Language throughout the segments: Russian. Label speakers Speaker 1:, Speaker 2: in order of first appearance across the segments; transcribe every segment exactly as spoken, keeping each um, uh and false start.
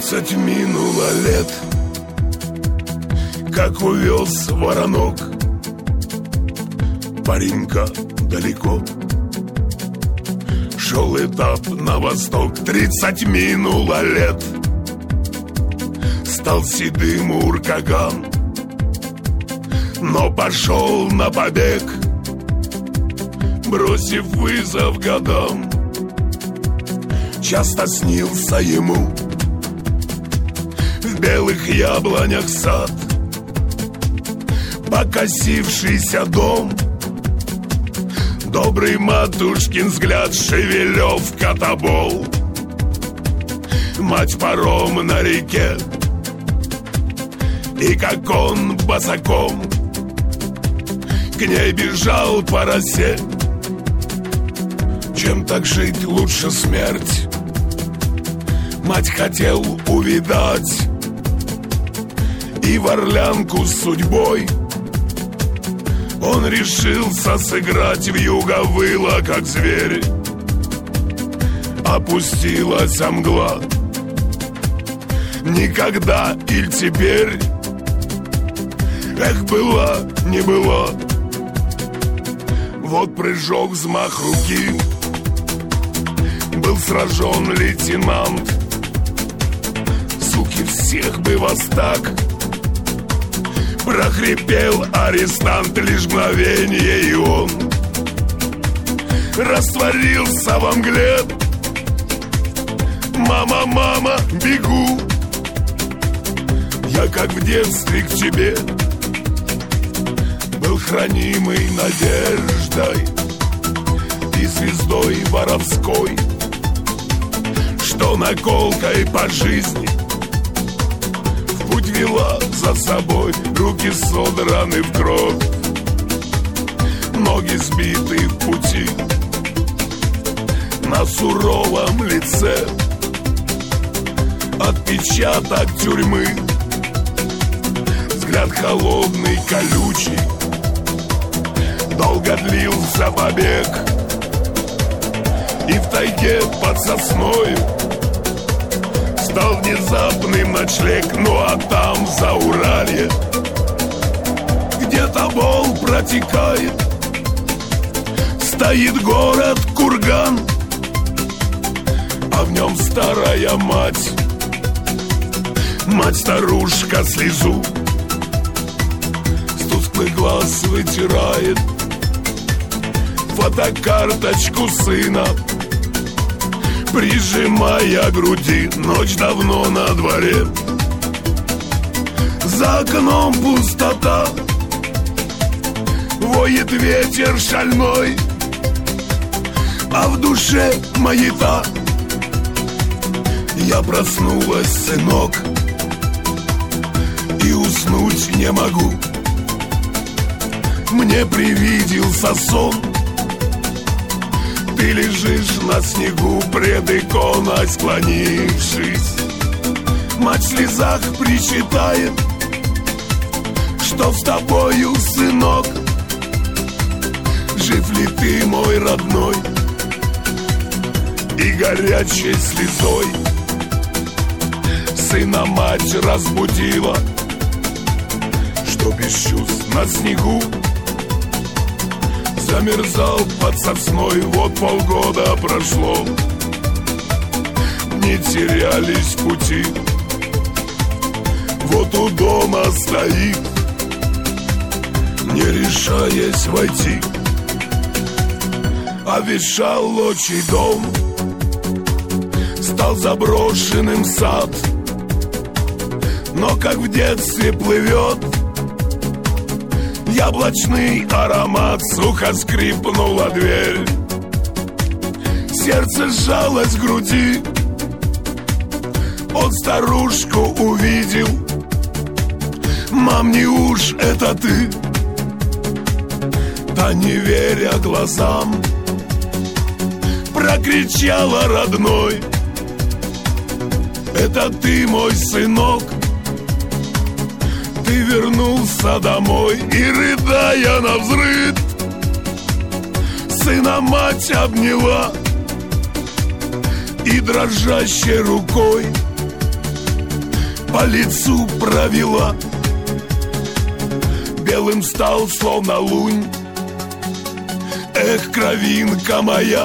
Speaker 1: Тридцать минуло лет, как увез воронок паренька далеко. Шел этап на восток. Тридцать минуло лет, стал седым уркаган, но пошел на побег, бросив вызов годам. Часто снился ему в белых яблонях сад, покосившийся дом, добрый матушкин взгляд, Шевелев котобол, мать паром на реке. И как он босаком к ней бежал по росе. Чем так жить, лучше смерть, мать хотел увидать. И в орлянку с судьбой он решился сыграть. Вьюга выла, как зверь, опустилась мгла. Никогда или теперь, эх, была, не была. Вот прыжок, взмах руки, был сражен лейтенант. Суки, всех бы вас так, прохрипел арестант. Лишь мгновение, и он растворился во мгле. Мама, мама, бегу я, как в детстве, к тебе. Был хранимый надеждой и звездой воровской, что наколкой по жизни в путь вела за собой. Руки содраны в кровь, ноги сбиты в пути. На суровом лице отпечаток тюрьмы, взгляд холодный, колючий. Долго длился побег, и в тайге под сосною стал внезапным ночлег. Ну а там, за Уралье, где Тобол протекает, стоит город Курган, а в нем старая мать. Мать-старушка слезу с тусклых глаз вытирает, фотокарточку сына прижимая к груди. Ночь давно на дворе, за окном пустота, воет ветер шальной, а в душе маята. Я проснулась, сынок, и уснуть не могу. Мне привиделся сон, ты лежишь на снегу пред иконой склонившись. Мать в слезах причитает, что с тобою, сынок, жив ли ты, мой родной? И горячей слезой сына мать разбудила, что без чувств на снегу замерзал под сосной. Вот полгода прошло, не терялись пути. Вот у дома стоит, не решаясь войти. Овешал отчий дом, стал заброшенным сад. Но как в детстве плывет яблочный аромат. Сухо скрипнула дверь, сердце сжалось в груди. Он старушку увидел. Мам, не уж это ты? Та, не веря глазам, прокричала родной: это ты, мой сынок? Ты вернулся домой. И, рыдая навзрыд, сына мать обняла и дрожащей рукой по лицу провела. Белым стал, словно лунь. Эх, кровинка моя,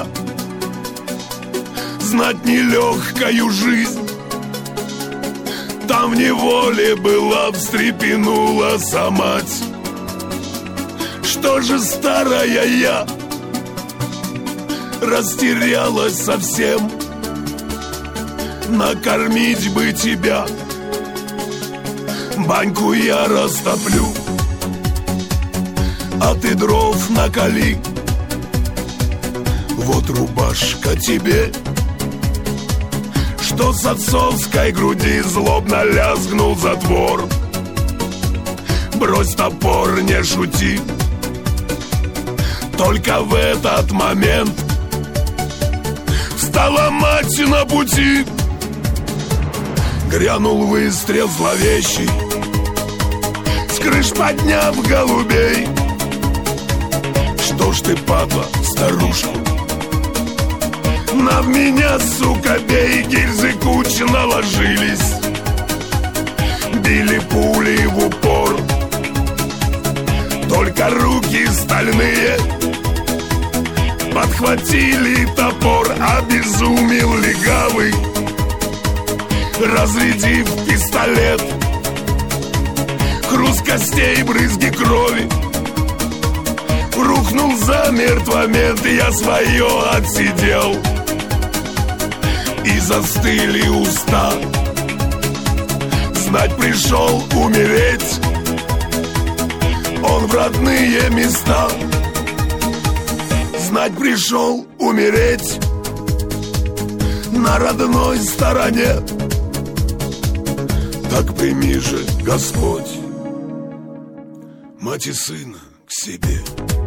Speaker 1: знать нелегкою жизнь. Там в неволе была, встрепенулась мать. Что же старая я растерялась совсем. Накормить бы тебя, баньку я растоплю, а ты дров накали. Вот рубашка тебе, что с отцовской груди злобно лязгнул затвор. Брось топор, не шути. Только в этот момент встала мать на пути. Грянул выстрел зловещий, с крыш подняв голубей. Что ж ты, падла, старушку, на меня, сука, бей. Гильзы кучи наложились, били пули в упор. Только руки стальные подхватили топор. Обезумел легавый, разрядив пистолет. Хруст костей, брызги крови. Рухнул замертво мент, я свое отсидел. И застыли уста. Знать пришел умереть он в родные места. Знать пришел умереть на родной стороне. Так прими же, Господь, мать и сына к себе.